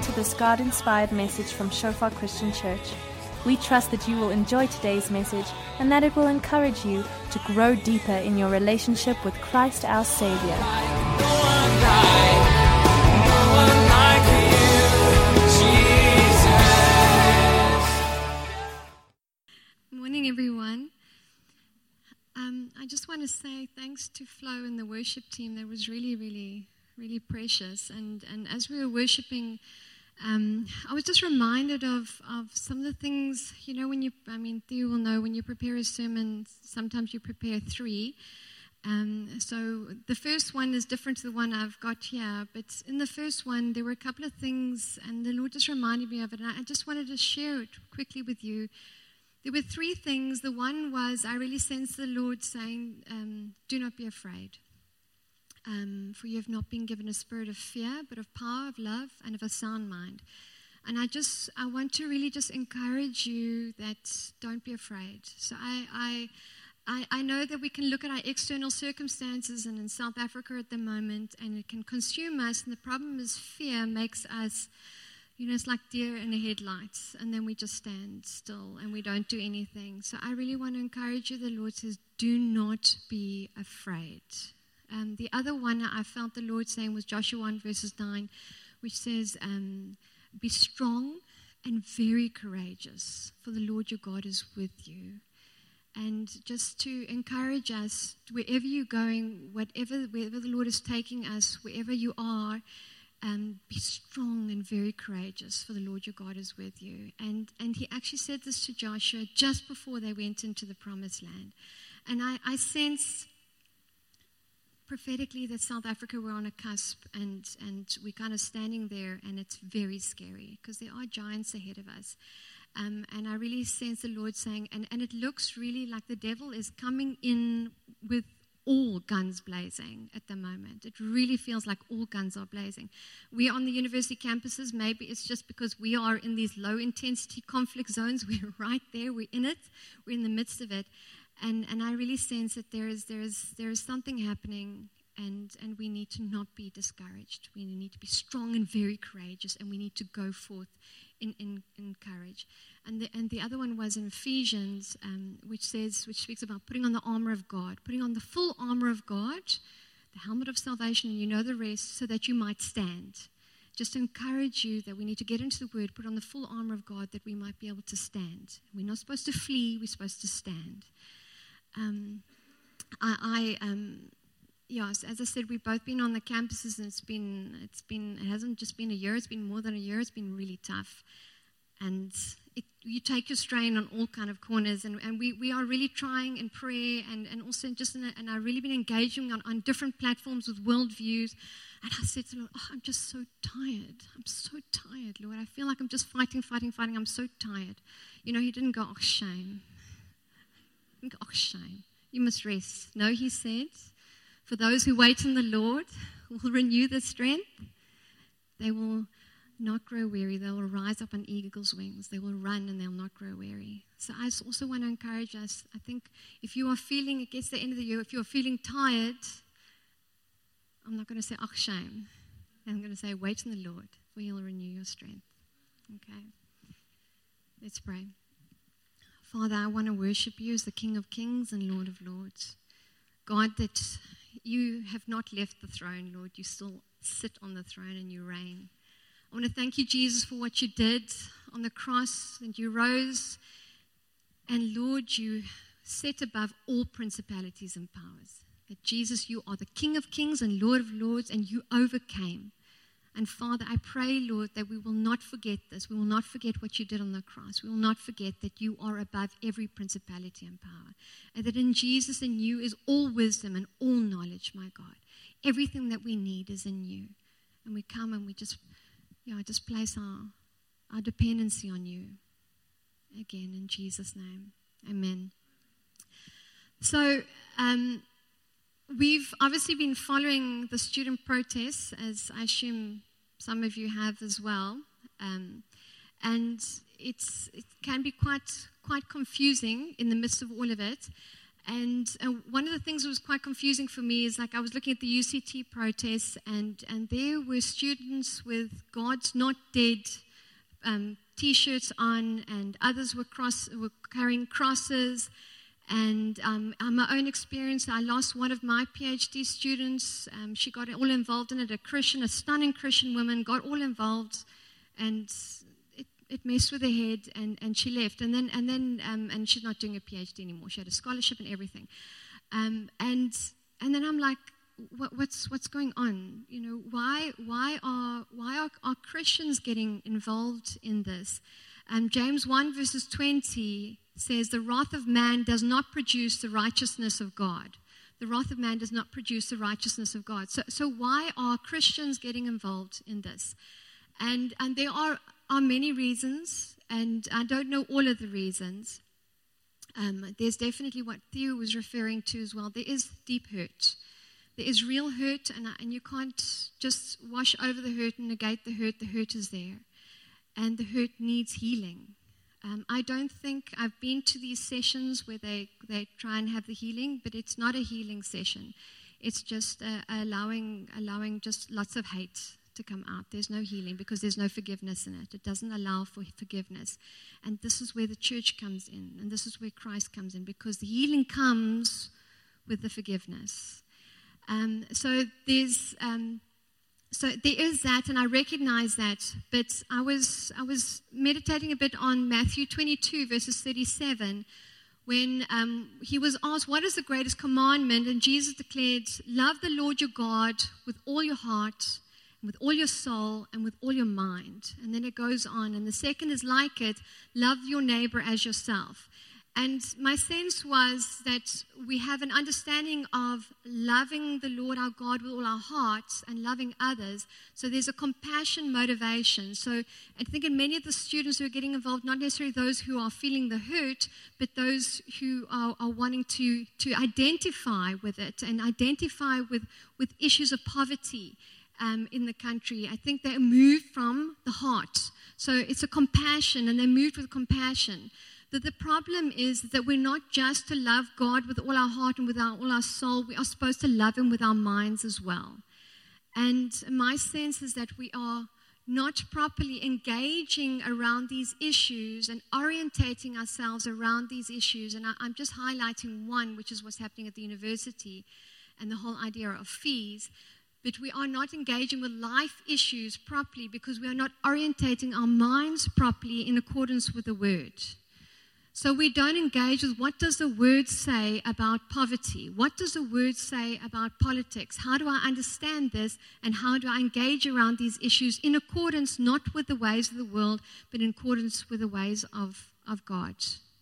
to this God-inspired message from Shofar Christian Church. We trust that you will enjoy today's message and that it will encourage you to grow deeper in your relationship with Christ our Savior. Morning, everyone. I just want to say thanks to Flo and the worship team. That was really precious. And as we were worshiping, I was just reminded of some of the things, Theo will know when you prepare a sermon, sometimes you prepare three. So the first one is different to the one I've got here. But in the first one, there were a couple of things, and the Lord just reminded me of it. And I just wanted to share it quickly with you. There were three things. The one was I really sensed the Lord saying, do not be afraid. For you have not been given a spirit of fear, but of power, of love, and of a sound mind. And I want to really just encourage you that don't be afraid. So I know that we can look at our external circumstances, and in South Africa at the moment, and it can consume us. And the problem is fear makes us, it's like deer in the headlights, and then we just stand still and we don't do anything. So I really want to encourage you. The Lord says, do not be afraid. The other one I felt the Lord saying was Joshua 1 verses 9, which says, be strong and very courageous, for the Lord your God is with you. And just to encourage us, wherever you're going, wherever the Lord is taking us, wherever you are, be strong and very courageous, for the Lord your God is with you. And he actually said this to Joshua just before they went into the promised land. And I sense prophetically that South Africa, we're on a cusp, and we're kind of standing there, and it's very scary because there are giants ahead of us. And I really sense the Lord saying, and it looks really like the devil is coming in with all guns blazing at the moment. It really feels like all guns are blazing. We are on the university campuses. Maybe it's just because we are in these low-intensity conflict zones. We're right there. We're in it. We're in the midst of it. And I really sense that there is something happening, and we need to not be discouraged. We need to be strong and very courageous, and we need to go forth in courage. And the other one was in Ephesians, which speaks about putting on the armor of God, putting on the full armor of God, the helmet of salvation, and you know the rest, so that you might stand. Just to encourage you that we need to get into the Word, put on the full armor of God, that we might be able to stand. We're not supposed to flee; we're supposed to stand. As I said, we've both been on the campuses, and it hasn't just been a year; it's been more than a year. It's been really tough, and you take your strain on all kind of corners, and we are really trying in prayer, and also and I've really been engaging on different platforms with worldviews. And I said to the Lord, I'm just so tired. I'm so tired, Lord. I feel like I'm just fighting. I'm so tired. He didn't go, shame. He didn't go, shame. You must rest. No, he said, for those who wait in the Lord will renew their strength. They will not grow weary. They will rise up on eagle's wings. They will run and they'll not grow weary. So I also want to encourage us. I think if you are feeling, it gets the end of the year, if you're feeling tired, I'm not going to say, shame. I'm going to say, wait in the Lord, for he'll renew your strength. Okay? Let's pray. Father, I want to worship you as the King of Kings and Lord of Lords. God, that you have not left the throne, Lord. You still sit on the throne and you reign. I want to thank you, Jesus, for what you did on the cross, and you rose. And Lord, you set above all principalities and powers. That Jesus, you are the King of Kings and Lord of Lords, and you overcame. And Father, I pray, Lord, that we will not forget this. We will not forget what you did on the cross. We will not forget that you are above every principality and power. And that in Jesus and you is all wisdom and all knowledge, my God. Everything that we need is in you. And we come and we just place our dependency on you. Again, in Jesus' name. Amen. So, we've obviously been following the student protests, as I assume some of you have as well, and it can be quite confusing in the midst of all of it. And one of the things that was quite confusing for me is, like, I was looking at the UCT protests, and there were students with "God's Not Dead" T-shirts on, and others were carrying crosses. And on my own experience, I lost one of my PhD students. She got all involved in it. A stunning Christian woman, got all involved, and it messed with her head, and she left. And then she's not doing a PhD anymore. She had a scholarship and everything. And then I'm like, what's going on? You know, why are Christians getting involved in this? James 1 verses 20 says, "The wrath of man does not produce the righteousness of God." The wrath of man does not produce the righteousness of God. So why are Christians getting involved in this? And there are many reasons, and I don't know all of the reasons. There's definitely what Theo was referring to as well. There is deep hurt. There is real hurt, and you can't just wash over the hurt and negate the hurt. The hurt is there, and the hurt needs healing. I don't think I've been to these sessions where they try and have the healing, but it's not a healing session. It's just allowing just lots of hate to come out. There's no healing because there's no forgiveness in it. It doesn't allow for forgiveness. And this is where the church comes in, and this is where Christ comes in, because the healing comes with the forgiveness. So there is that, and I recognize that. But I was meditating a bit on Matthew 22 verses 37, when he was asked, "What is the greatest commandment?" And Jesus declared, "Love the Lord your God with all your heart, and with all your soul, and with all your mind." And then it goes on, and the second is like it: love your neighbor as yourself. And my sense was that we have an understanding of loving the Lord our God with all our hearts and loving others. So there's a compassion motivation. So I think in many of the students who are getting involved, not necessarily those who are feeling the hurt, but those who are wanting to identify with it and identify with issues of poverty in the country. I think they moved from the heart. So it's a compassion, and they moved with compassion. That the problem is that we're not just to love God with all our heart and with all our soul. We are supposed to love Him with our minds as well. And my sense is that we are not properly engaging around these issues and orientating ourselves around these issues. And I'm just highlighting one, which is what's happening at the university and the whole idea of fees. But we are not engaging with life issues properly because we are not orientating our minds properly in accordance with the Word. So we don't engage with what does the Word say about poverty? What does the Word say about politics? How do I understand this, and how do I engage around these issues in accordance not with the ways of the world, but in accordance with the ways of God?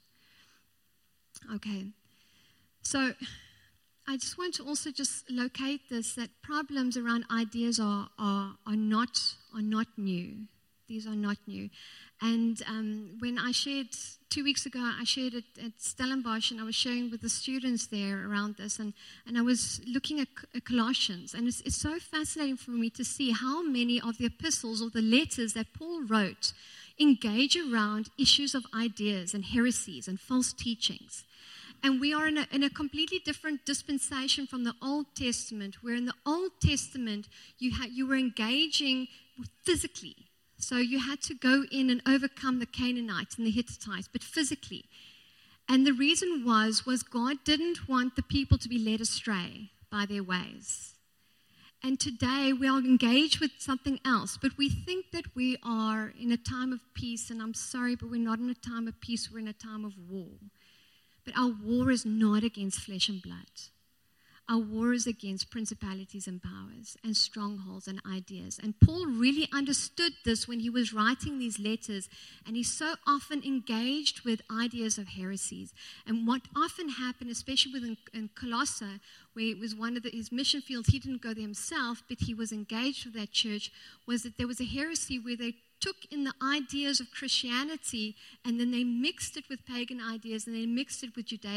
Okay. So I just want to also just locate this, that problems around ideas are not new. These are not new. And when I shared 2 weeks ago, I shared it at Stellenbosch, and I was sharing with the students there around this, and I was looking at Colossians, and it's so fascinating for me to see how many of the epistles or the letters that Paul wrote engage around issues of ideas and heresies and false teachings. And we are in a completely different dispensation from the Old Testament, where in the Old Testament you were engaging physically. So you had to go in and overcome the Canaanites and the Hittites, but physically. And the reason was God didn't want the people to be led astray by their ways. And today we are engaged with something else, but we think that we are in a time of peace, and I'm sorry, but we're not in a time of peace, we're in a time of war. But our war is not against flesh and blood. Our war is against principalities and powers and strongholds and ideas. And Paul really understood this when he was writing these letters, and he so often engaged with ideas of heresies. And what often happened, especially in Colossae, where it was one of his mission fields, he didn't go there himself, but he was engaged with that church, was that there was a heresy where they took in the ideas of Christianity and then they mixed it with pagan ideas and they mixed it with Judaic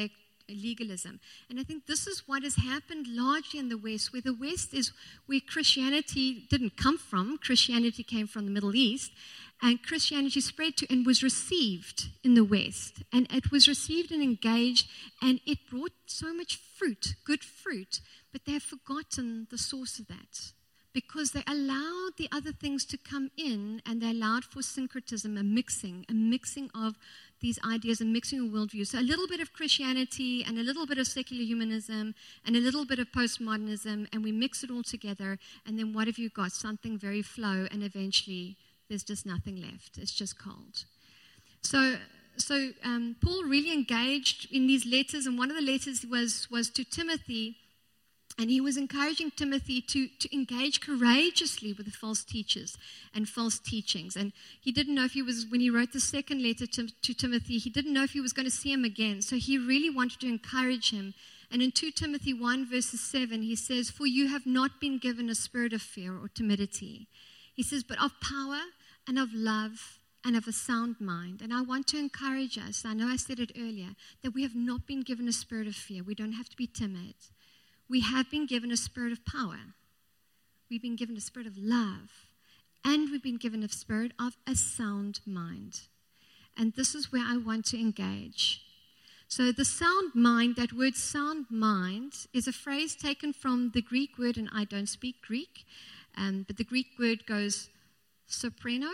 legalism. And I think this is what has happened largely in the West, where the West is where Christianity didn't come from. Christianity came from the Middle East, and Christianity spread to and was received in the West. And it was received and engaged, and it brought so much fruit, good fruit, but they have forgotten the source of that, because they allowed the other things to come in, and they allowed for syncretism, a mixing of these ideas, a mixing of worldviews. So a little bit of Christianity and a little bit of secular humanism and a little bit of postmodernism, and we mix it all together, and then what have you got? Something very flow, and eventually there's just nothing left. It's just cold. So Paul really engaged in these letters, and one of the letters was to Timothy. And he was encouraging Timothy to engage courageously with the false teachers and false teachings. And he didn't know if he was, when he wrote the second letter to Timothy, he didn't know if he was going to see him again. So he really wanted to encourage him. And in 2 Timothy 1 verses 7, he says, "For you have not been given a spirit of fear or timidity." He says, "but of power and of love and of a sound mind." And I want to encourage us, I know I said it earlier, that we have not been given a spirit of fear. We don't have to be timid. We have been given a spirit of power. We've been given a spirit of love. And we've been given a spirit of a sound mind. And this is where I want to engage. So the sound mind, that word sound mind, is a phrase taken from the Greek word, and I don't speak Greek, but the Greek word goes soprano.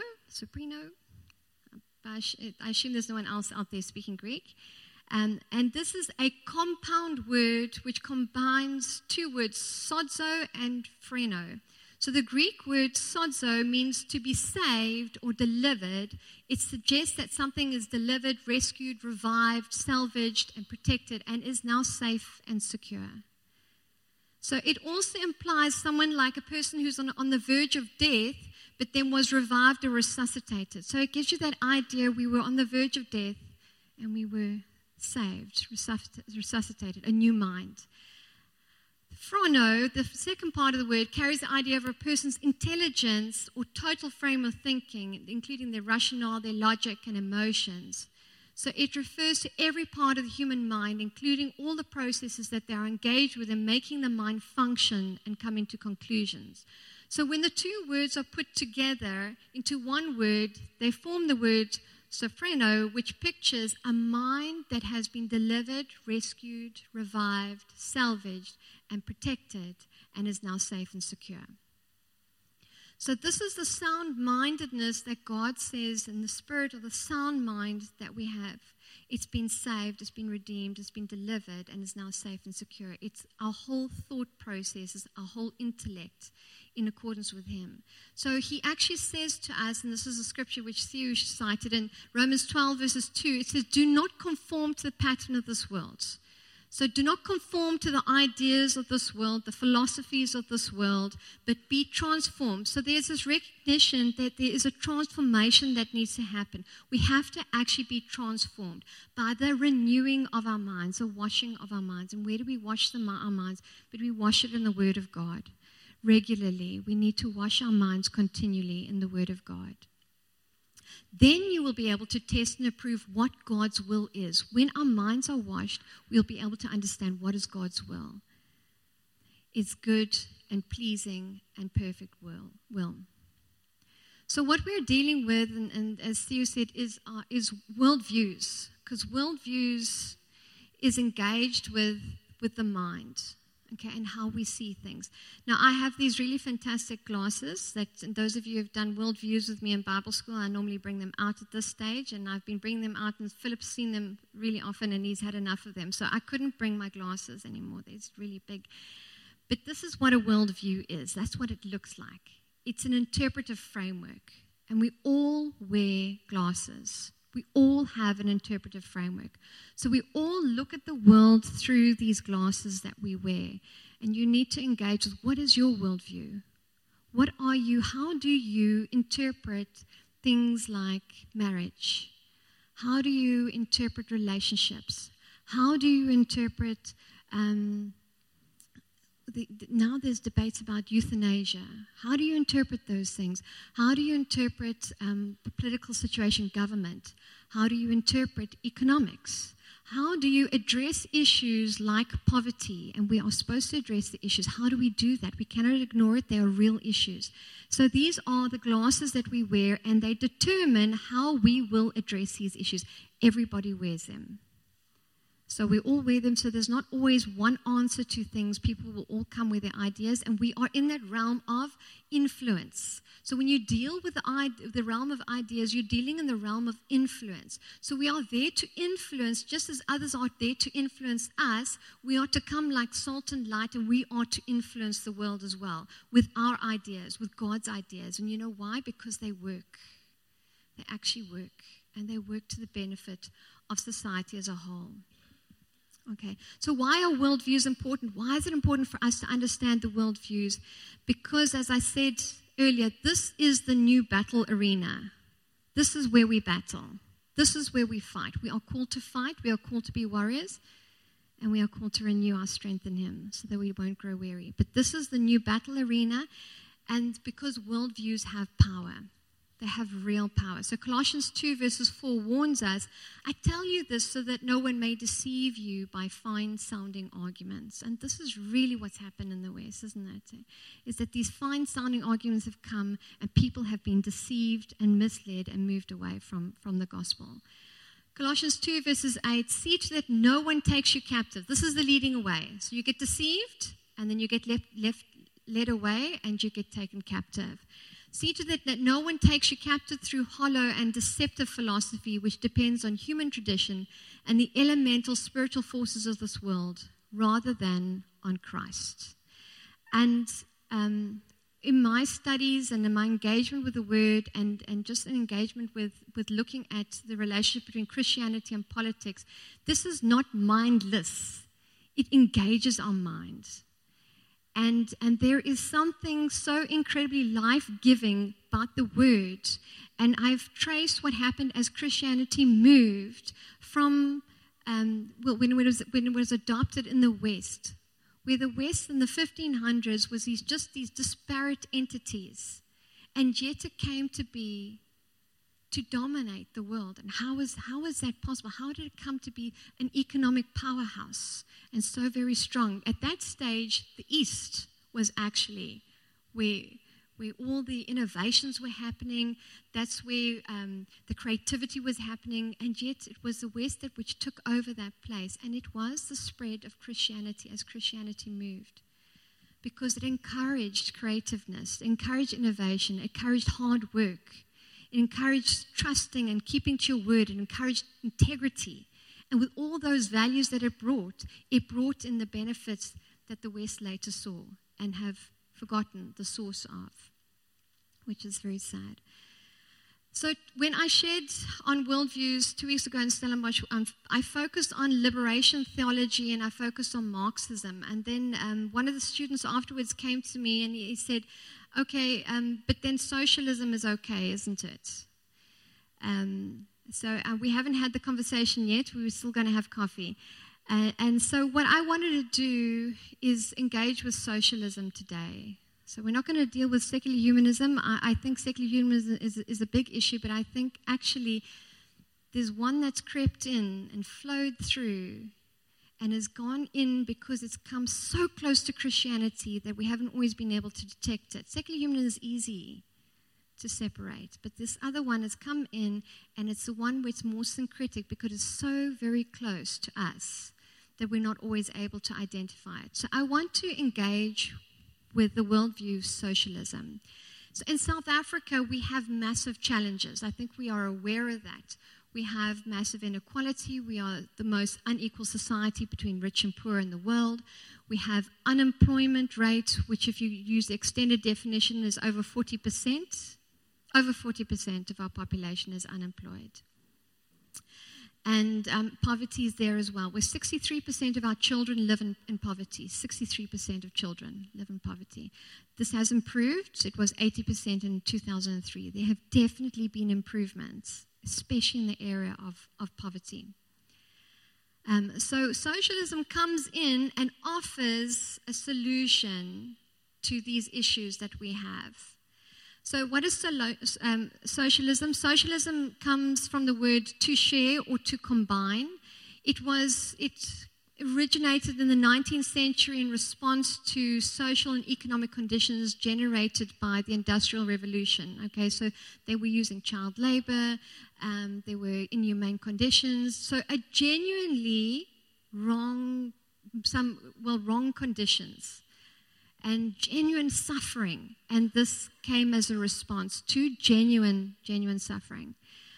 I assume there's no one else out there speaking Greek. And this is a compound word which combines two words, sozo and phreno. So the Greek word sozo means to be saved or delivered. It suggests that something is delivered, rescued, revived, salvaged, and protected, and is now safe and secure. So it also implies someone like a person who's on the verge of death, but then was revived or resuscitated. So it gives you that idea we were on the verge of death, and we were saved, resuscitated, a new mind. Phrono, the second part of the word, carries the idea of a person's intelligence or total frame of thinking, including their rationale, their logic, and emotions. So it refers to every part of the human mind, including all the processes that they are engaged with in making the mind function and come into conclusions. So when the two words are put together into one word, they form the word sophreno, which pictures a mind that has been delivered, rescued, revived, salvaged, and protected, and is now safe and secure. So this is the sound-mindedness that God says in the spirit of the sound mind that we have. It's been saved, it's been redeemed, it's been delivered, and is now safe and secure. It's our whole thought process, it's our whole intellect in accordance with him. So he actually says to us, and this is a scripture which Theo cited in Romans 12 verses 2, it says, "Do not conform to the pattern of this world." So do not conform to the ideas of this world, the philosophies of this world, but be transformed. So there's this recognition that there is a transformation that needs to happen. We have to actually be transformed by the renewing of our minds, the washing of our minds. And where do we wash our minds? But we wash it in the Word of God. Regularly, we need to wash our minds continually in the Word of God. Then you will be able to test and approve what God's will is. When our minds are washed, we'll be able to understand what is God's will. It's good and pleasing and perfect will. So what we're dealing with, and as Theo said, is worldviews, because worldviews is engaged with the mind. Okay, and how we see things. Now, I have these really fantastic glasses that, and those of you who have done worldviews with me in Bible school, I normally bring them out at this stage, and I've been bringing them out, and Philip's seen them really often, and he's had enough of them. So I couldn't bring my glasses anymore. They're really big. But this is what a worldview is. That's what it looks like. It's an interpretive framework, and we all wear glasses. We all have an interpretive framework. So we all look at the world through these glasses that we wear. And you need to engage with, what is your worldview? What are you? How do you interpret things like marriage? How do you interpret relationships? How do you interpret now there's debates about euthanasia. How do you interpret those things? How do you interpret the political situation, government? How do you interpret economics? How do you address issues like poverty? And we are supposed to address the issues. How do we do that? We cannot ignore it. They are real issues. So these are the glasses that we wear, and they determine how we will address these issues. Everybody wears them. So we all wear them, so there's not always one answer to things. People will all come with their ideas, and we are in that realm of influence. So when you deal with the realm of ideas, you're dealing in the realm of influence. So we are there to influence, just as others are there to influence us. We are to come like salt and light, and we are to influence the world as well with our ideas, with God's ideas. And you know why? Because they work. They actually work, and they work to the benefit of society as a whole. Okay, so why are worldviews important? Why is it important for us to understand the worldviews? Because, as I said earlier, this is the new battle arena. This is where we battle. This is where we fight. We are called to fight. We are called to be warriors. And we are called to renew our strength in Him so that we won't grow weary. But this is the new battle arena, and because worldviews have power. They have real power. So Colossians 2 verses 4 warns us, I tell you this so that no one may deceive you by fine-sounding arguments. And this is really what's happened in the West, isn't it? Is that these fine-sounding arguments have come and people have been deceived and misled and moved away from the gospel. Colossians 2 verses 8, see to that no one takes you captive. This is the leading away. So you get deceived and then you get led away and you get taken captive. See to that no one takes you captive through hollow and deceptive philosophy, which depends on human tradition and the elemental spiritual forces of this world, rather than on Christ. And in my studies and in my engagement with the Word and just an engagement with looking at the relationship between Christianity and politics, this is not mindless. It engages our minds. And there is something so incredibly life-giving about the Word. And I've traced what happened as Christianity moved from when it was adopted in the West, where the West in the 1500s was these disparate entities. And yet it came to be to dominate the world. And how is that possible? How did it come to be an economic powerhouse and so very strong? At that stage, the East was actually where all the innovations were happening. That's where the creativity was happening. And yet it was the West which took over that place. And it was the spread of Christianity as Christianity moved. Because it encouraged creativeness, encouraged innovation, encouraged hard work. It encouraged trusting and keeping to your word. It encouraged integrity. And with all those values that it brought in the benefits that the West later saw and have forgotten the source of, which is very sad. So when I shared on worldviews 2 weeks ago in Stellenbosch, I focused on liberation theology and I focused on Marxism. And then one of the students afterwards came to me and he said, okay, but then socialism is okay, isn't it? So we haven't had the conversation yet. We were still going to have coffee. And so what I wanted to do is engage with socialism today. So we're not going to deal with secular humanism. I think secular humanism is a big issue, but I think actually there's one that's crept in and flowed through and has gone in because it's come so close to Christianity that we haven't always been able to detect it. Secular humanism is easy to separate, but this other one has come in, and it's the one where it's more syncretic because it's so very close to us that we're not always able to identify it. So I want to engage with the worldview of socialism. So in South Africa, we have massive challenges. I think we are aware of that. We have massive inequality. We are the most unequal society between rich and poor in the world. We have unemployment rate, which if you use the extended definition is over 40%. Over 40% of our population is unemployed. And poverty is there as well, where 63% of our children live in poverty. 63% of children live in poverty. This has improved. It was 80% in 2003. There have definitely been improvements, especially in the area of poverty. So socialism comes in and offers a solution to these issues that we have. So what is socialism? Socialism comes from the word to share or to combine. It originated in the 19th century in response to social and economic conditions generated by the Industrial Revolution. Okay, so they were using child labor, they were inhumane conditions, so a genuinely wrong conditions and genuine suffering, and this came as a response to genuine suffering.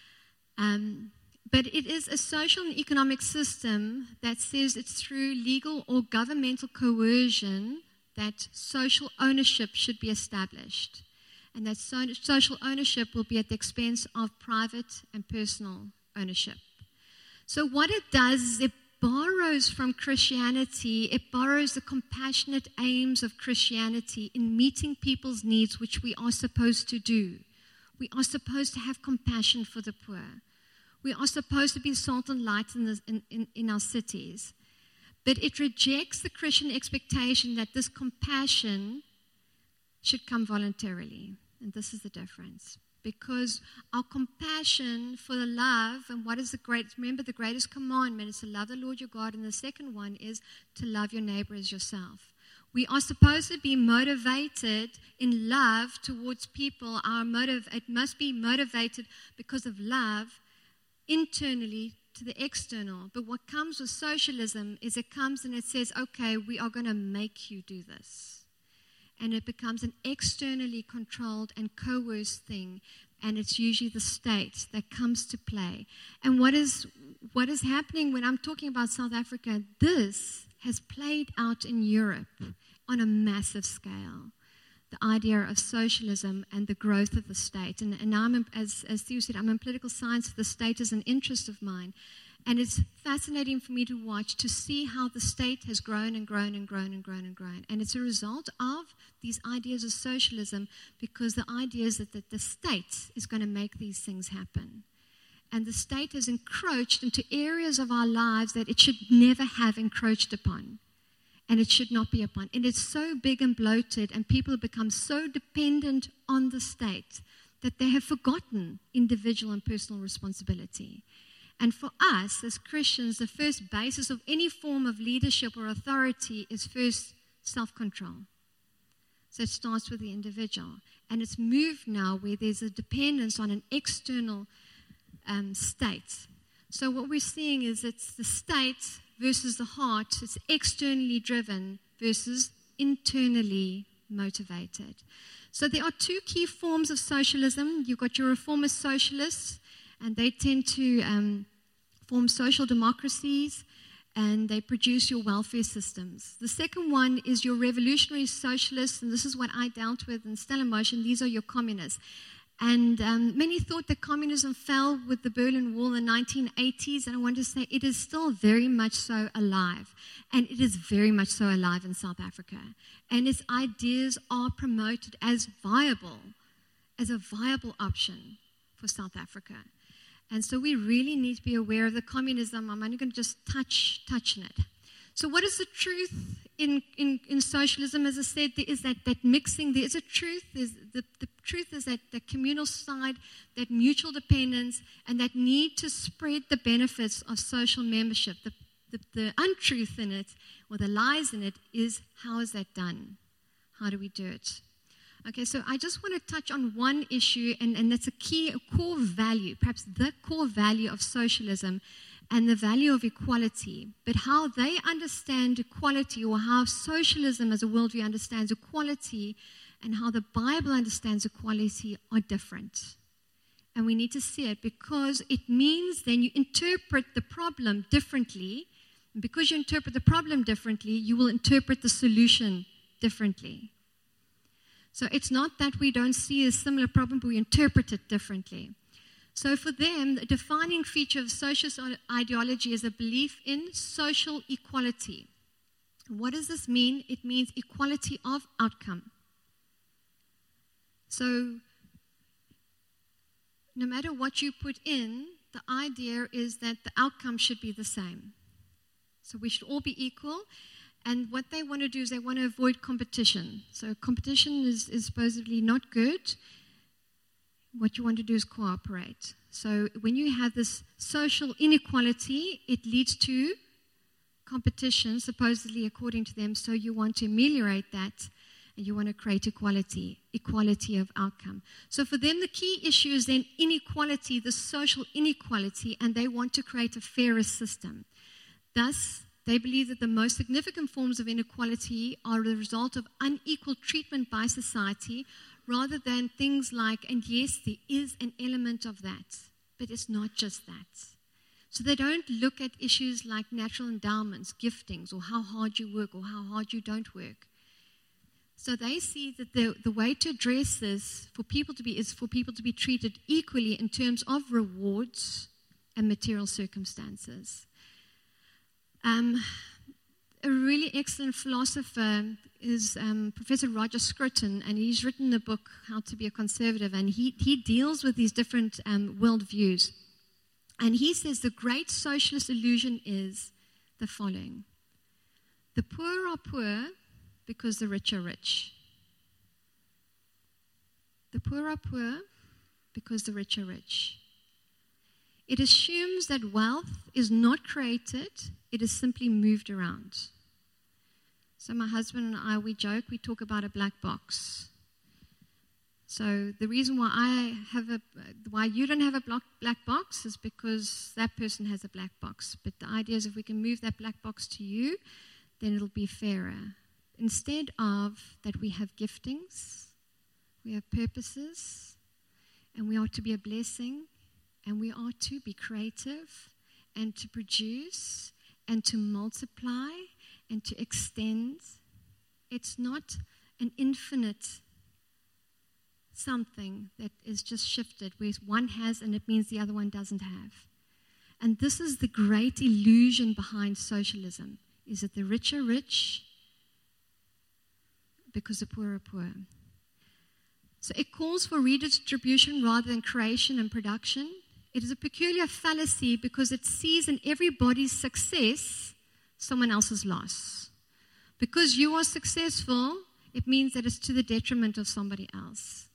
But it is a social and economic system that says it's through legal or governmental coercion that social ownership should be established. And that social ownership will be at the expense of private and personal ownership. So what it does is it borrows from Christianity, it borrows the compassionate aims of Christianity in meeting people's needs, which we are supposed to do. We are supposed to have compassion for the poor. We are supposed to be salt and light in our cities. But it rejects the Christian expectation that this compassion should come voluntarily. And this is the difference. Because our compassion for the love, and what is remember the greatest commandment is to love the Lord your God, and the second one is to love your neighbor as yourself. We are supposed to be motivated in love towards people. It must be motivated because of love internally to the external. But what comes with socialism is it comes and it says, okay, we are going to make you do this. And it becomes an externally controlled and coerced thing. And it's usually the state that comes to play. And what is happening when I'm talking about South Africa, this has played out in Europe on a massive scale. The idea of socialism and the growth of the state. And now, as Theo said, I'm in political science. The state is an interest of mine. And it's fascinating for me to watch, to see how the state has grown and grown and grown and grown and grown. And it's a result of these ideas of socialism, because the idea is that the state is going to make these things happen. And the state has encroached into areas of our lives that it should never have encroached upon. And it should not be upon. And it's so big and bloated, and people have become so dependent on the state that they have forgotten individual and personal responsibility. And for us as Christians, the first basis of any form of leadership or authority is first self-control. So it starts with the individual. And it's moved now where there's a dependence on an external state. So what we're seeing is it's the state versus the heart. It's externally driven versus internally motivated. So there are two key forms of socialism. You've got your reformist socialists, and they tend to form social democracies, and they produce your welfare systems. The second one is your revolutionary socialists, and this is what I dealt with in Still in Motion. These are your communists. And many thought that communism fell with the Berlin Wall in the 1980s, and I want to say it is still very much so alive. And it is very much so alive in South Africa. And its ideas are promoted as a viable option for South Africa. And so we really need to be aware of the communism. I'm only going to just touch on it. So what is the truth in socialism? As I said, there is that mixing. There is a truth. The truth is that the communal side, that mutual dependence, and that need to spread the benefits of social membership. The untruth in it, or the lies in it, is how is that done? How do we do it? Okay, so I just want to touch on one issue, and that's a core value, perhaps the core value of socialism, and the value of equality. But how they understand equality, or how socialism as a worldview understands equality, and how the Bible understands equality are different. And we need to see it, because it means then you interpret the problem differently. And because you interpret the problem differently, you will interpret the solution differently. So it's not that we don't see a similar problem, but we interpret it differently. So for them, the defining feature of socialist ideology is a belief in social equality. What does this mean? It means equality of outcome. So no matter what you put in, the idea is that the outcome should be the same. So we should all be equal. And what they want to do is they want to avoid competition. So competition is supposedly not good. what you want to do is cooperate. So when you have this social inequality, it leads to competition, supposedly according to them. So you want to ameliorate that, and you want to create equality of outcome. So for them, the key issue is then inequality, the social inequality, and they want to create a fairer system. Thus, they believe that the most significant forms of inequality are the result of unequal treatment by society, rather than things like, and yes, there is an element of that, but it's not just that. So they don't look at issues like natural endowments, giftings, or how hard you work or how hard you don't work. So they see that the way to address this is for people to be treated equally in terms of rewards and material circumstances. A really excellent philosopher is Professor Roger Scruton, and he's written the book, How to Be a Conservative, and he deals with these different worldviews. And he says the great socialist illusion is the following. The poor are poor because the rich are rich. The poor are poor because the rich are rich. It assumes that wealth is not created, it is simply moved around. So my husband and I, we joke, we talk about a black box. So the reason why you don't have a black box is because that person has a black box. But the idea is if we can move that black box to you, then it'll be fairer. Instead of that, we have giftings, we have purposes, and we are to be a blessing, and we are to be creative, and to produce, and to multiply, and to extend. It's not an infinite something that is just shifted, where one has and it means the other one doesn't have. And this is the great illusion behind socialism, is that the rich are rich because the poor are poor. So it calls for redistribution rather than creation and production. It is a peculiar fallacy because it sees in everybody's success someone else's loss. Because you are successful, it means that it's to the detriment of somebody else.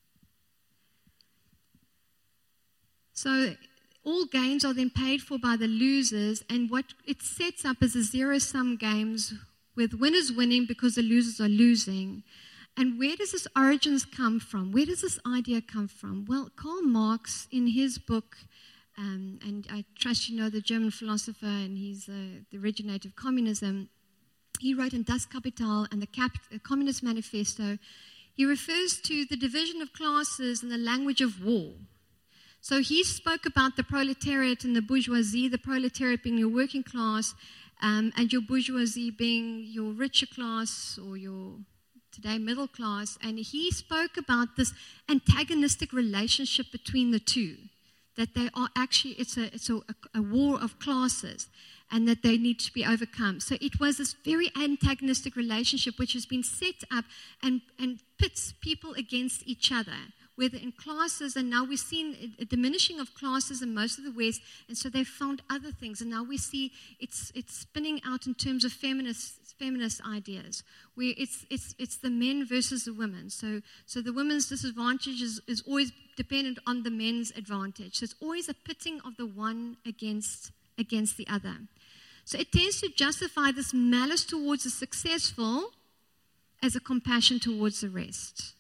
So all gains are then paid for by the losers, and what it sets up is a zero-sum games with winners winning because the losers are losing. And where does this origins come from? Where does this idea come from? Well, Karl Marx, in his book, and I trust you know the German philosopher, and he's the originator of communism, he wrote in Das Kapital and the Communist Manifesto, he refers to the division of classes in the language of war. So he spoke about the proletariat and the bourgeoisie, the proletariat being your working class, and your bourgeoisie being your richer class or your today middle class. And he spoke about this antagonistic relationship between the two, that they are actually, it's a war of classes, and that they need to be overcome. So it was this very antagonistic relationship which has been set up and pits people against each other, whether in classes, and now we've seen a diminishing of classes in most of the West, and so they've found other things, and now we see it's spinning out in terms of feminist ideas, where it's the men versus the women. So the women's disadvantage is always dependent on the men's advantage. So it's always a pitting of the one against the other. So it tends to justify this malice towards the successful as a compassion towards the rest.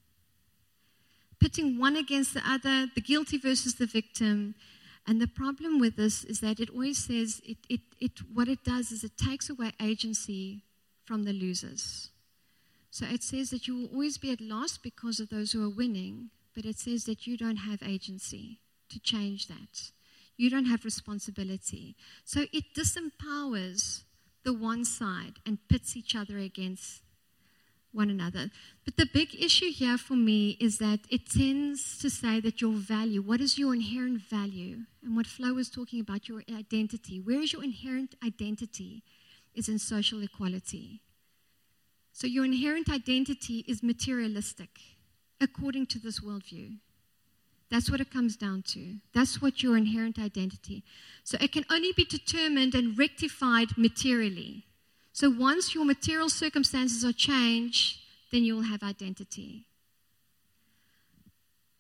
Pitting one against the other, the guilty versus the victim. And the problem with this is that it always says, what it does is it takes away agency from the losers. So it says that you will always be at loss because of those who are winning, but it says that you don't have agency to change that. You don't have responsibility. So it disempowers the one side and pits each other against one another. But the big issue here for me is that it tends to say that your value, what is your inherent value? And what Flo was talking about, your identity. Where is your inherent identity? Is in social equality. So your inherent identity is materialistic, according to this worldview. That's what it comes down to. That's what your inherent identity. So it can only be determined and rectified materially. So once your material circumstances are changed, then you will have identity.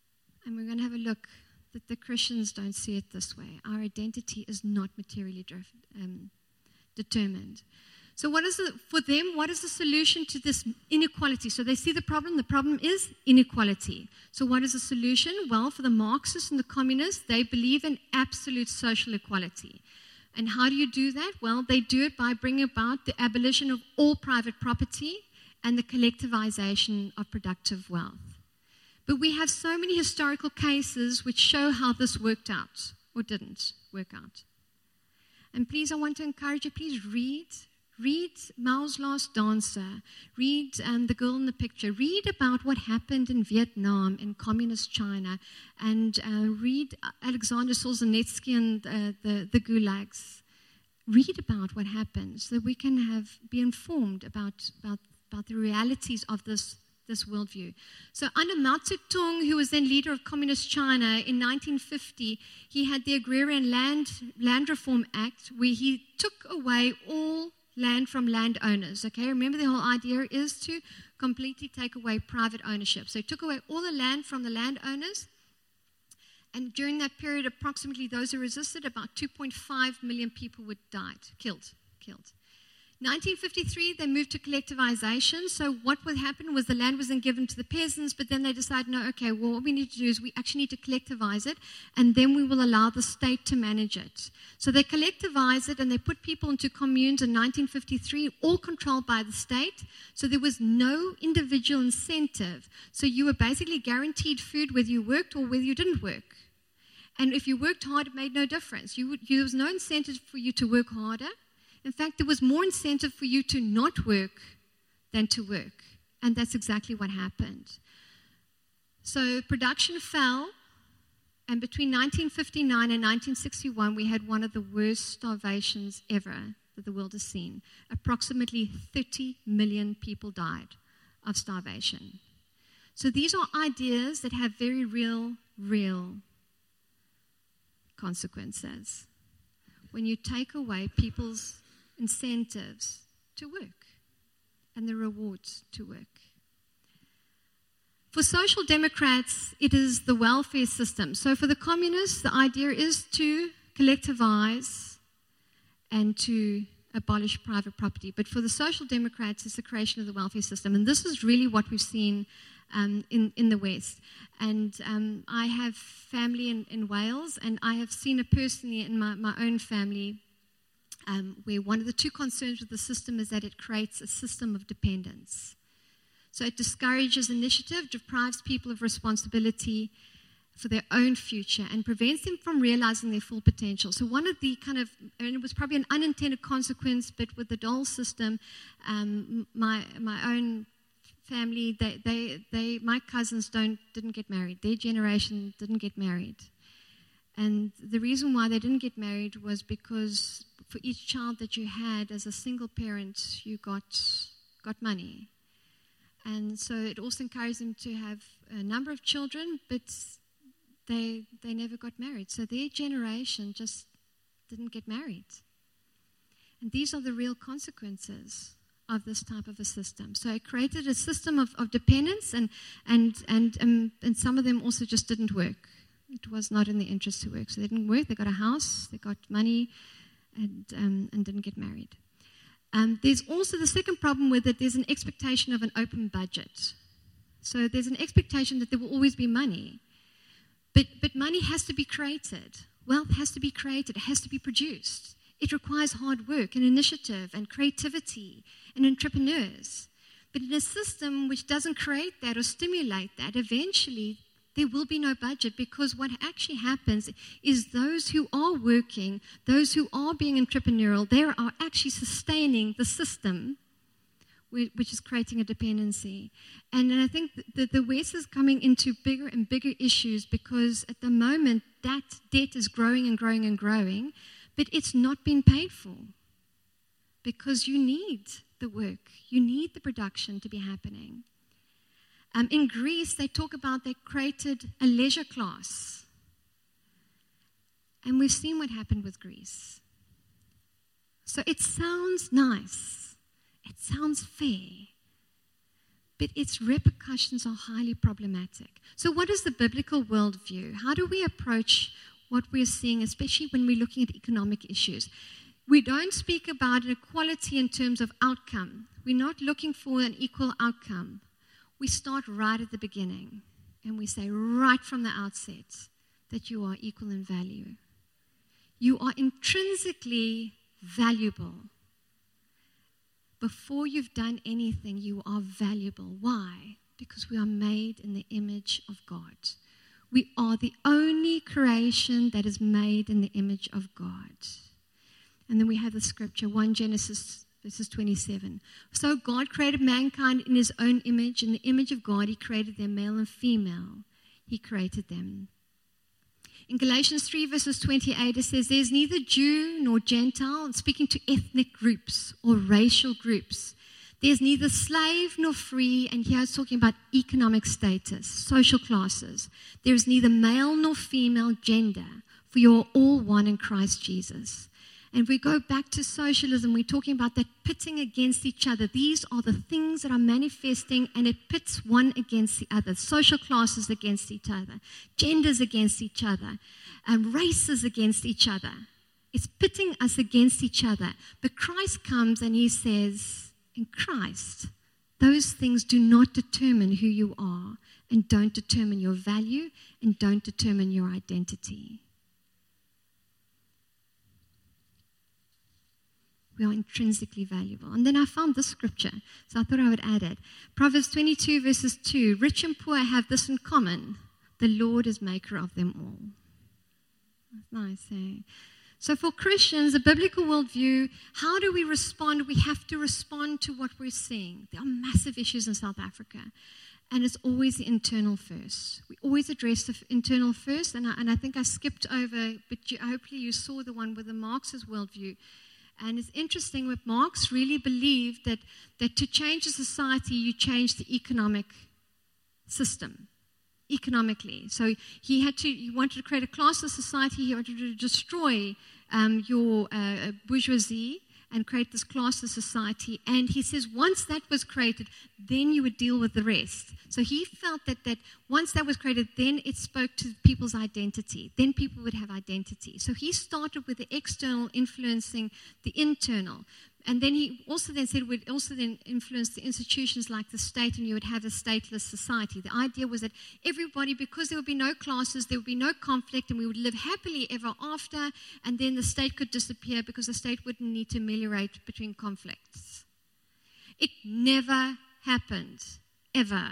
and we're going to have a look, that the Christians don't see it this way. Our identity is not materially determined. So for them, what is the solution to this inequality? So they see the problem. The problem is inequality. So what is the solution? Well, for the Marxists and the communists, they believe in absolute social equality. And how do you do that? Well, they do it by bringing about the abolition of all private property and the collectivization of productive wealth. But we have so many historical cases which show how this worked out or didn't work out. And please, I want to encourage you, please read Mao's Last Dancer, read The Girl in the Picture, read about what happened in Vietnam, in communist China, and read Alexander Solzhenitsyn and the gulags. Read about what happened so that we can be informed about the realities of this worldview. So under Mao Zedong, who was then leader of Communist China in 1950, he had the Agrarian Land Reform Act, where he took away all land from landowners. Okay, remember the whole idea is to completely take away private ownership. So he took away all the land from the landowners, and during that period, approximately those who resisted, about 2.5 million people were killed. 1953, they moved to collectivization. So what would happen was the land was then given to the peasants, but then they decided, no, okay, well, what we need to do is we actually need to collectivize it, and then we will allow the state to manage it. So they collectivized it, and they put people into communes in 1953, all controlled by the state. So there was no individual incentive. So you were basically guaranteed food whether you worked or whether you didn't work. And if you worked hard, it made no difference. There was no incentive for you to work harder. In fact, there was more incentive for you to not work than to work. And that's exactly what happened. So production fell, and between 1959 and 1961, we had one of the worst starvations ever that the world has seen. Approximately 30 million people died of starvation. So these are ideas that have very real consequences. When you take away people's incentives to work and the rewards to work. For social democrats, it is the welfare system. So for the communists, the idea is to collectivize and to abolish private property. But for the social democrats, it's the creation of the welfare system. And this is really what we've seen in the West. And I have family in Wales, and I have seen it personally in my own family, where one of the two concerns with the system is that it creates a system of dependence. So it discourages initiative, deprives people of responsibility for their own future, and prevents them from realizing their full potential. So one of the and it was probably an unintended consequence, but with the dole system, my own family, my cousins didn't get married. Their generation didn't get married. And the reason why they didn't get married was because for each child that you had as a single parent, you got money. And so it also encouraged them to have a number of children, but they never got married. So their generation just didn't get married. And these are the real consequences of this type of a system. So it created a system of dependence, and some of them also just didn't work. It was not in their interest to work. So they didn't work, they got a house, they got money, and didn't get married. There's also the second problem with it, there's an expectation of an open budget. So there's an expectation that there will always be money. But money has to be created. Wealth has to be created. It has to be produced. It requires hard work and initiative and creativity and entrepreneurs. But in a system which doesn't create that or stimulate that, eventually there will be no budget, because what actually happens is those who are working, those who are being entrepreneurial, they are actually sustaining the system, which is creating a dependency. And I think that the West is coming into bigger and bigger issues, because at the moment that debt is growing and growing and growing, but it's not being paid for, because you need the work, you need the production to be happening. In Greece, they talk about they created a leisure class. And we've seen what happened with Greece. So it sounds nice. It sounds fair. but its repercussions are highly problematic. So what is the biblical worldview? How do we approach what we're seeing, especially when we're looking at economic issues? We don't speak about equality in terms of outcome. We're not looking for an equal outcome. We start right at the beginning, and we say right from the outset that you are equal in value. You are intrinsically valuable. Before you've done anything, you are valuable. Why? Because we are made in the image of God. We are the only creation that is made in the image of God. And then we have the scripture, 1 Genesis verses 27. So God created mankind in his own image. In the image of God, he created them, male and female. He created them. In Galatians 3 verses 28, it says, there's neither Jew nor Gentile, speaking to ethnic groups or racial groups. There's neither slave nor free, and here it's talking about economic status, social classes. There's neither male nor female gender, for you're all one in Christ Jesus. And if we go back to socialism, we're talking about that pitting against each other. These are the things that are manifesting, and it pits one against the other. Social classes against each other, genders against each other, races against each other. It's pitting us against each other. But Christ comes and he says, in Christ, those things do not determine who you are, and don't determine your value, and don't determine your identity. We are intrinsically valuable. And then I found this scripture, so I thought I would add it. Proverbs 22 verses 2, rich and poor have this in common. The Lord is maker of them all. That's nice, eh? So for Christians, a biblical worldview, how do we respond? We have to respond to what we're seeing. There are massive issues in South Africa. And it's always the internal first. We always address the internal first. And I think I skipped over, but hopefully you saw the one with the Marxist worldview. And it's interesting that Marx really believed that to change a society, you change the economic system, economically. So he wanted to create a classless society. He wanted to destroy your bourgeoisie and create this classless society. And he says once that was created, then you would deal with the rest. So he felt that once that was created, then it spoke to people's identity. Then people would have identity. So he started with the external influencing the internal. And then he also then said it would also then influence the institutions like the state, and you would have a stateless society. The idea was that everybody, because there would be no classes, there would be no conflict, and we would live happily ever after, and then the state could disappear because the state wouldn't need to ameliorate between conflicts. It never happened, ever,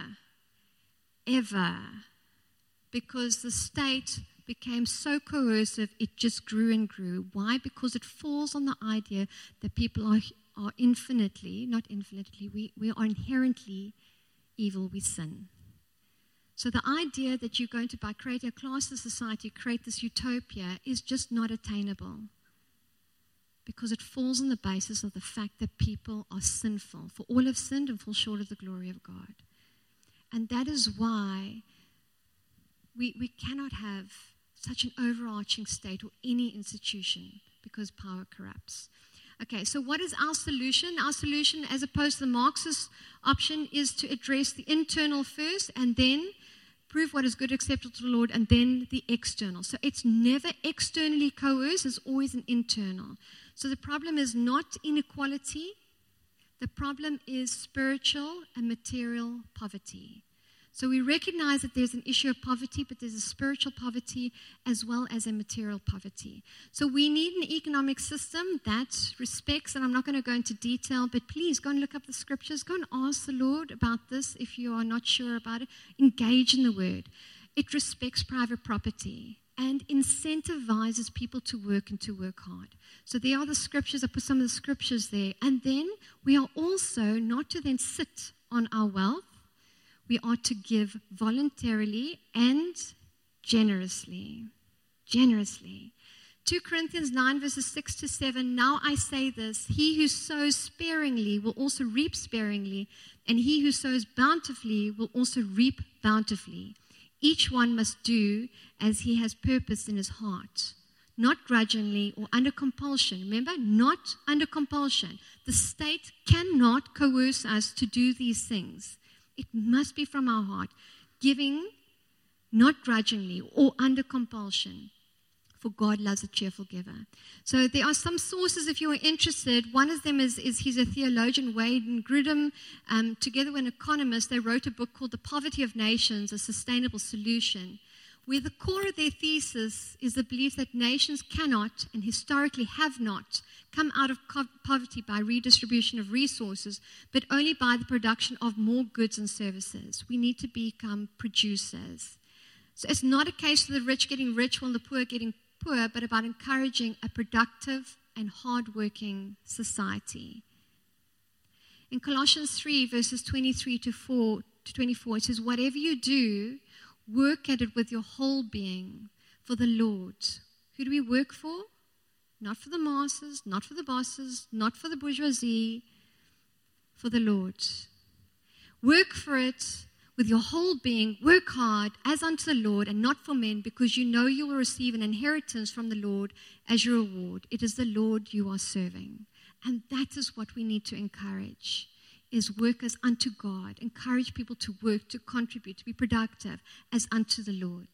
because the state became so coercive, it just grew and grew. Why? Because it falls on the idea that people are infinitely, not infinitely, we are inherently evil, we sin. So the idea that you're going to, by creating a classless society, create this utopia is just not attainable. Because it falls on the basis of the fact that people are sinful. For all have sinned and fall short of the glory of God. And that is why we cannot have such an overarching state or any institution, because power corrupts. Okay, so what is our solution? Our solution, as opposed to the Marxist option, is to address the internal first and then prove what is good, acceptable to the Lord, and then the external. So it's never externally coerced, it's always an internal. So the problem is not inequality, the problem is spiritual and material poverty. So we recognize that there's an issue of poverty, but there's a spiritual poverty as well as a material poverty. So we need an economic system that respects, and I'm not going to go into detail, but please go and look up the scriptures. Go and ask the Lord about this if you are not sure about it. Engage in the word. It respects private property and incentivizes people to work and to work hard. So there are the scriptures. I put some of the scriptures there. And then we are also not to then sit on our wealth. We are to give voluntarily and generously. Generously. 2 Corinthians 9 verses 6 to 7. Now I say this, he who sows sparingly will also reap sparingly, and he who sows bountifully will also reap bountifully. Each one must do as he has purpose in his heart, not grudgingly or under compulsion. Remember, not under compulsion. The state cannot coerce us to do these things. It must be from our heart, giving not grudgingly or under compulsion, for God loves a cheerful giver. So there are some sources if you are interested. One of them is he's a theologian, Wayne Grudem. Together with an economist, they wrote a book called The Poverty of Nations, A Sustainable Solution, where the core of their thesis is the belief that nations cannot, and historically have not, come out of poverty by redistribution of resources, but only by the production of more goods and services. We need to become producers. So it's not a case of the rich getting rich while the poor getting poor, but about encouraging a productive and hardworking society. In Colossians 3, verses 23 to 24, it says, whatever you do, work at it with your whole being for the Lord. Who do we work for? Not for the masses, not for the bosses, not for the bourgeoisie, for the Lord. Work for it with your whole being. Work hard as unto the Lord and not for men, because you know you will receive an inheritance from the Lord as your reward. It is the Lord you are serving. And that is what we need to encourage, is work as unto God. Encourage people to work, to contribute, to be productive as unto the Lord.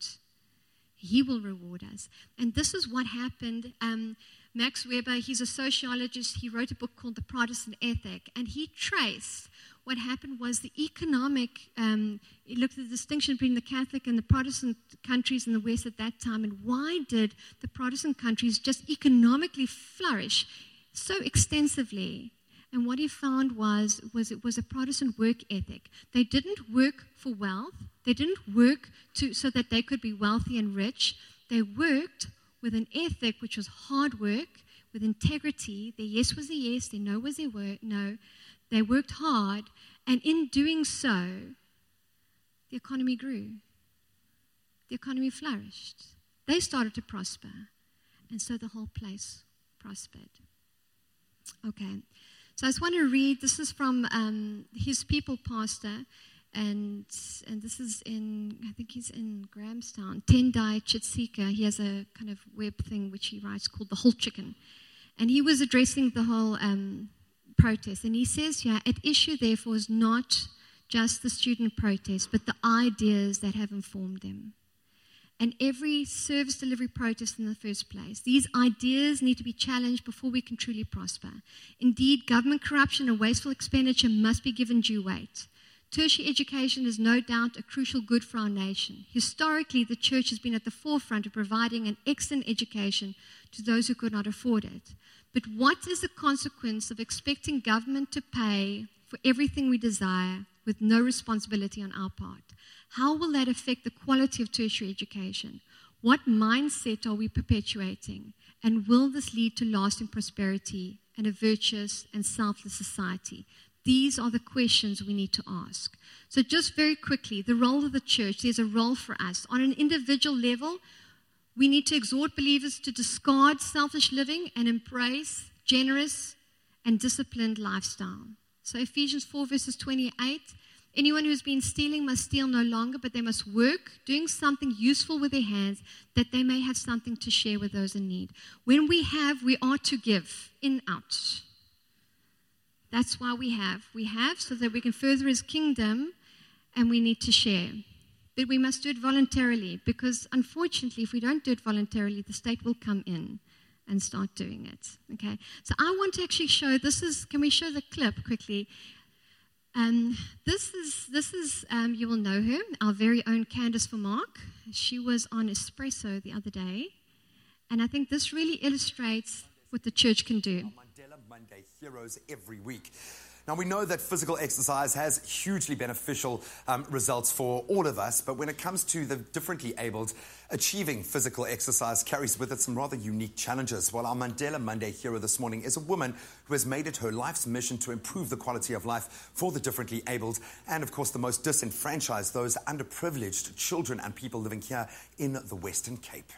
He will reward us. And this is what happened. Max Weber, he's a sociologist. He wrote a book called The Protestant Ethic, and he traced what happened was the economic, he looked at the distinction between the Catholic and the Protestant countries in the West at that time, and why did the Protestant countries just economically flourish so extensively. And what he found was it was a Protestant work ethic. They didn't work for wealth. They didn't work so that they could be wealthy and rich. They worked with an ethic which was hard work, with integrity. Their yes was a yes, their no was their no. They worked hard, and in doing so, the economy grew. The economy flourished. They started to prosper, and so the whole place prospered. Okay. So I just want to read, this is from his People pastor, and this is I think he's in Grahamstown, Tendai Chitsika. He has a kind of web thing which he writes called The Whole Chicken. And he was addressing the whole protest. And he says here, at issue therefore is not just the student protest, but the ideas that have informed them. And every service delivery protest in the first place. These ideas need to be challenged before we can truly prosper. Indeed, government corruption and wasteful expenditure must be given due weight. Tertiary education is no doubt a crucial good for our nation. Historically, the church has been at the forefront of providing an excellent education to those who could not afford it. But what is the consequence of expecting government to pay for everything we desire with no responsibility on our part? How will that affect the quality of tertiary education? What mindset are we perpetuating? And will this lead to lasting prosperity and a virtuous and selfless society? These are the questions we need to ask. So just very quickly, the role of the church, there's a role for us. On an individual level, we need to exhort believers to discard selfish living and embrace generous and disciplined lifestyle. So Ephesians 4 verses 28, anyone who has been stealing must steal no longer, but they must work, doing something useful with their hands, that they may have something to share with those in need. When we have, we are to give, in, out. That's why we have. We have so that we can further His kingdom, and we need to share. But we must do it voluntarily, because unfortunately, if we don't do it voluntarily, the state will come in and start doing it. Okay? So I want to actually show, can we show the clip quickly? This is you will know her, our very own Candace Vermaak. She was on Espresso the other day, and I think this really illustrates what the church can do. Mandela Monday Heroes every week. Now, we know that physical exercise has hugely beneficial results for all of us, but when it comes to the differently abled, achieving physical exercise carries with it some rather unique challenges. Well, our Mandela Monday hero this morning is a woman who has made it her life's mission to improve the quality of life for the differently abled and, of course, the most disenfranchised, those underprivileged children and people living here in the Western Cape.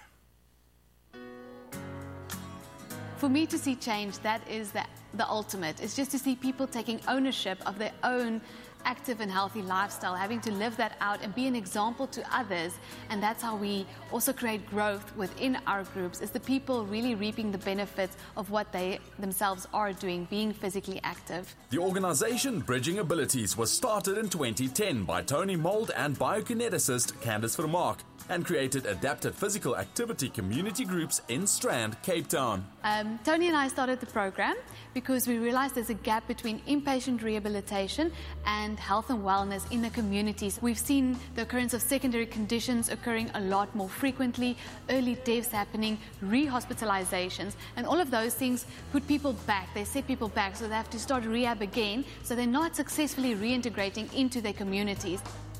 For me to see change, that is the ultimate. It's just to see people taking ownership of their own active and healthy lifestyle, having to live that out and be an example to others. And that's how we also create growth within our groups, is the people really reaping the benefits of what they themselves are doing, being physically active. The organization Bridging Abilities was started in 2010 by Tony Mould and biokineticist Candice Vermaak, and created adapted physical activity community groups in Strand, Cape Town. Tony and I started the program because we realized there's a gap between inpatient rehabilitation and health and wellness in the communities. We've seen the occurrence of secondary conditions occurring a lot more frequently, early deaths happening, rehospitalizations, and all of those things put people back. They set people back, so they have to start rehab again, so they're not successfully reintegrating into their communities.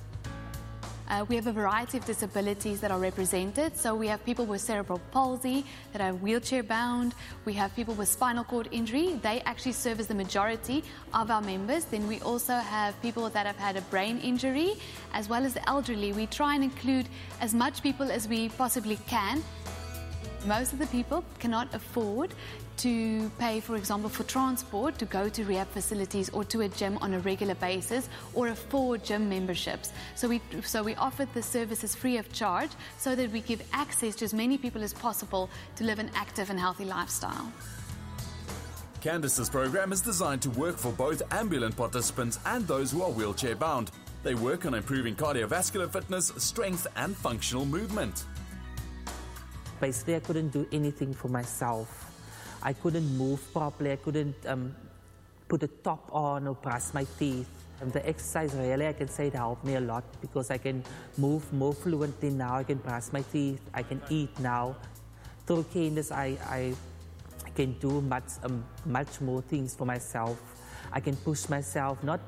We have a variety of disabilities that are represented. So we have people with cerebral palsy that are wheelchair bound. We have people with spinal cord injury. They actually serve as the majority of our members. Then we also have people that have had a brain injury, as well as the elderly. We try and include as much people as we possibly can. Most of the people cannot afford to pay, for example, for transport to go to rehab facilities or to a gym on a regular basis, or afford gym memberships. So we offer the services free of charge so that we give access to as many people as possible to live an active and healthy lifestyle. Candice's program is designed to work for both ambulant participants and those who are wheelchair bound. They work on improving cardiovascular fitness, strength and functional movement. Basically, I couldn't do anything for myself. I couldn't move properly. I couldn't put a top on or brush my teeth. The exercise really, I can say, it helped me a lot because I can move more fluently now. I can brush my teeth. I can eat now. Through Candice, I can do much more things for myself. I can push myself, not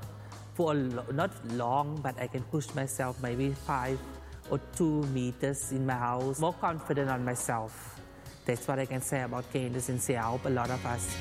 long, but I can push myself maybe 5 or 2 meters in my house. More confident on myself. That's what I can say about Candice, and she helped a lot of us.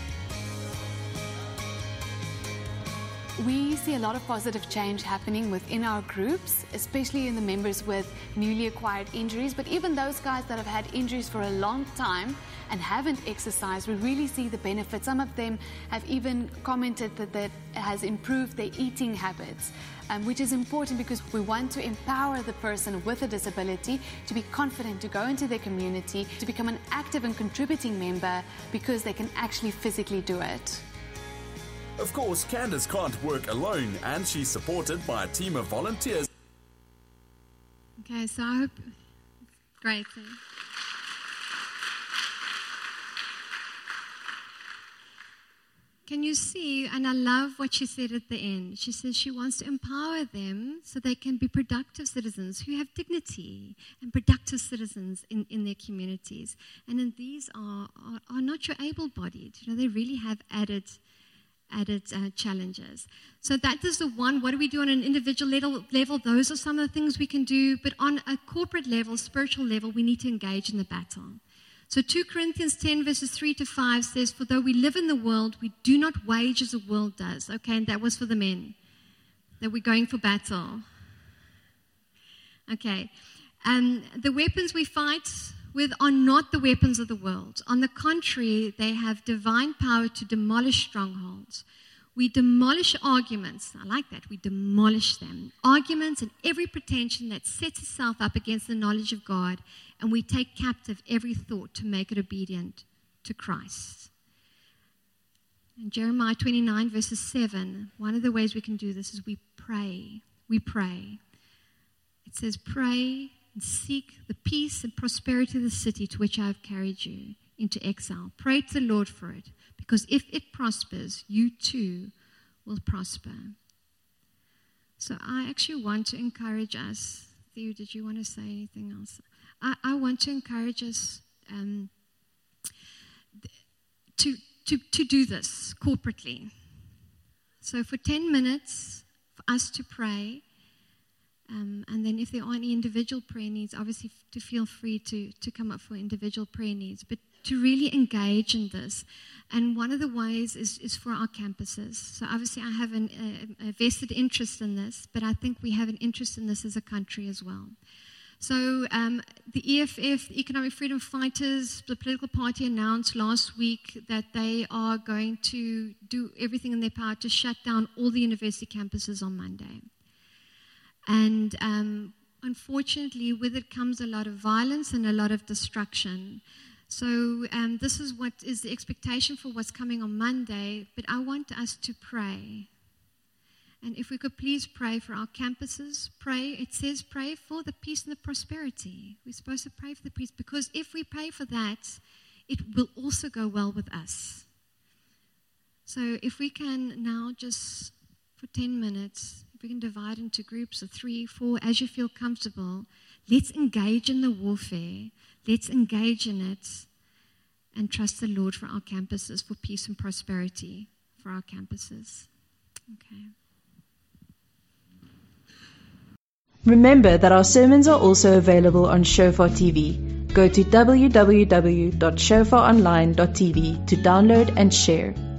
We see a lot of positive change happening within our groups, especially in the members with newly acquired injuries. But even those guys that have had injuries for a long time and haven't exercised, we really see the benefits. Some of them have even commented that that has improved their eating habits, which is important because we want to empower the person with a disability to be confident to go into their community, to become an active and contributing member because they can actually physically do it. Of course, Candice can't work alone, and she's supported by a team of volunteers. Okay, so I hope... Great. Can you see, and I love what she said at the end. She says she wants to empower them so they can be productive citizens who have dignity and productive citizens in their communities. And then these are not your able-bodied. You know, they really have added challenges. So that is the one. What do we do on an individual level? Those are some of the things we can do. But on a corporate level, spiritual level, we need to engage in the battle. So 2 Corinthians 10 verses 3 to 5 says, "For though we live in the world, we do not wage as the world does." Okay, and that was for the men, that we're going for battle. Okay, the weapons we fight with are not the weapons of the world. On the contrary, they have divine power to demolish strongholds. We demolish arguments. I like that. We demolish them. Arguments and every pretension that sets itself up against the knowledge of God, and we take captive every thought to make it obedient to Christ. In Jeremiah 29 verses 7, one of the ways we can do this is we pray. We pray. It says, "Pray and seek the peace and prosperity of the city to which I have carried you into exile. Pray to the Lord for it, because if it prospers, you too will prosper." So I actually want to encourage us. Theo, did you want to say anything else? I want to encourage us to do this corporately. So for 10 minutes, for us to pray. And then if there are any individual prayer needs, obviously to feel free to come up for individual prayer needs, but to really engage in this. And one of the ways is for our campuses. So obviously I have a vested interest in this, but I think we have an interest in this as a country as well. So the EFF, the Economic Freedom Fighters, the political party announced last week that they are going to do everything in their power to shut down all the university campuses on Monday. And unfortunately, with it comes a lot of violence and a lot of destruction. So this is what is the expectation for what's coming on Monday, but I want us to pray. And if we could please pray for our campuses, pray, it says pray for the peace and the prosperity. We're supposed to pray for the peace, because if we pray for that, it will also go well with us. So if we can now just for 10 minutes, if we can divide into groups of 3, 4, as you feel comfortable, let's engage in the warfare. Let's engage in it and trust the Lord for our campuses, for peace and prosperity for our campuses. Okay. Remember that our sermons are also available on Shofar TV. Go to www.shofaronline.tv to download and share.